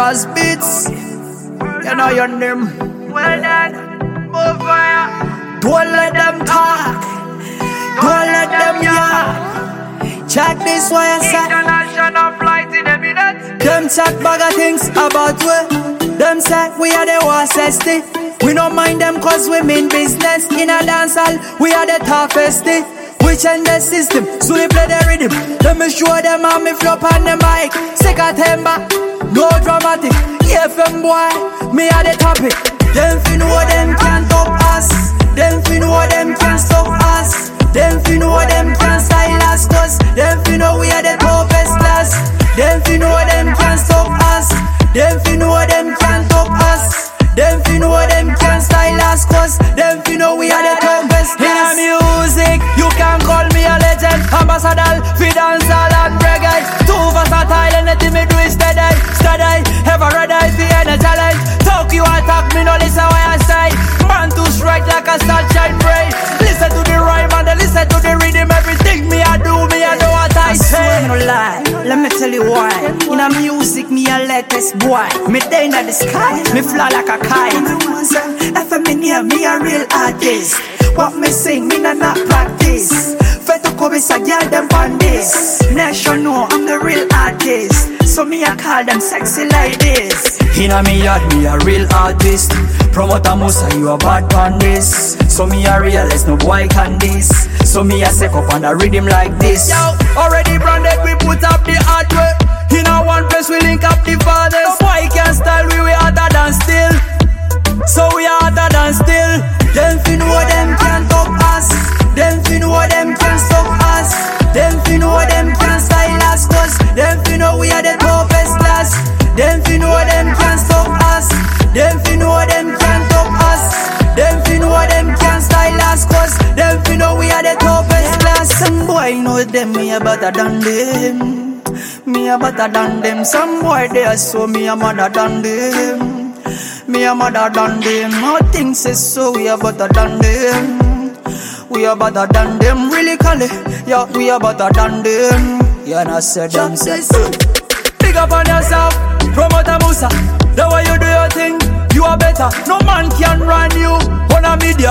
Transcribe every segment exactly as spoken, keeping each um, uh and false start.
Boss Beats. You know your name. Well done, move fire. Don't let them talk. Don't let them yell. Check this why I said. International flight in a minute. Them talk bag of things about we. Them say we are the warsest. We don't mind them cause we mean business. In a dance hall, we are the toughest. We change the system, so we play the rhythm. Let me show them how me flop on the mic. Sick of temper, no dramatic. F M boy, me are the topic. Them fi know them can't stop us. Them fi know them can't stop us. Them fi know them can't style us. Cause them fi know we are the toughest class. Them fi know them can't stop us. Them fi know them can't stop us. Them fi know them can't style us. Cause them fi know we are the toughest class. In music, you can call me a legend. Ambassador, fi dancehall and reggae. Too versatile, anything me do is steady. Steady, ever ready fi any challenge. Talk you attack me, no listen what I say. Man to strike like a sunshine ray. Listen to the rhyme and listen to the rhythm. Everything me I do, me I know what I, I say. I swear no lie, let me tell you why. In a music, me a latest boy. Me day in the sky, me fly like a kite. If I'm in here, me a real artist. What me sing, me not not practice. Feto Kobe a girl them on this. Nation know I'm the real artist. So me I call them sexy ladies. Inna me yard, me a real artist. Promoter Musa, you a bad on this. So me a realize no boy can this. So me a set up on a rhythm like this. Yo, already branded, we put up the hardware. Inna one place we link up the fathers. No boy can style, we we harder than still. So we are harder than still. Them fi know them can't stop us. Them fi know them can't stop us. Them fi know them can't style us. Cause them fi know we are the toughest class. Them fi know them can't stop us. Them fi know them can't stop us. Them fi know them can't style us. Cause them fi know we are the toughest class. Some boy know them, me a better than them. Me a better than them. Some boy they are so me a mother than them. Me a mother than them. All things is so we are better than them. We are better than them. Really call it. Yeah, we are better than them. Yeah, and I said them says. Big up on yourself, Promoter Musa. The way you do your thing, you are better. No man can run you on a media.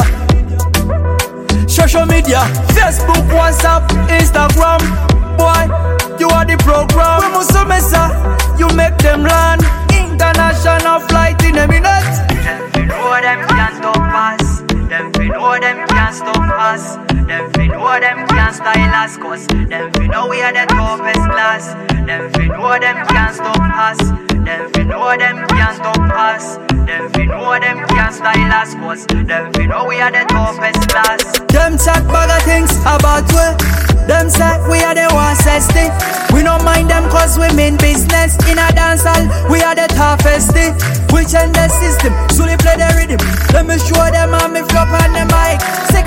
Social media, Facebook, WhatsApp, Instagram. Boy, you are the program. We must Mesa, you make them learn. International flight in a minute. Them fi know them can't stop us. Them fi know them can't stop us. Them fi know them can't style us. Cause them fi know we are the toughest class. Them fi know them can't stop us. Them fi know them can't stop us. Them fi know them can't style us. Cause them fi know we are the toughest class. Them talk bag of things about we. Them say we are the warsest. We don't mind them cause we mean business. In a dance hall, we are the toughest. We change the system, so we play the rhythm. Let me show them how me flop on the mic.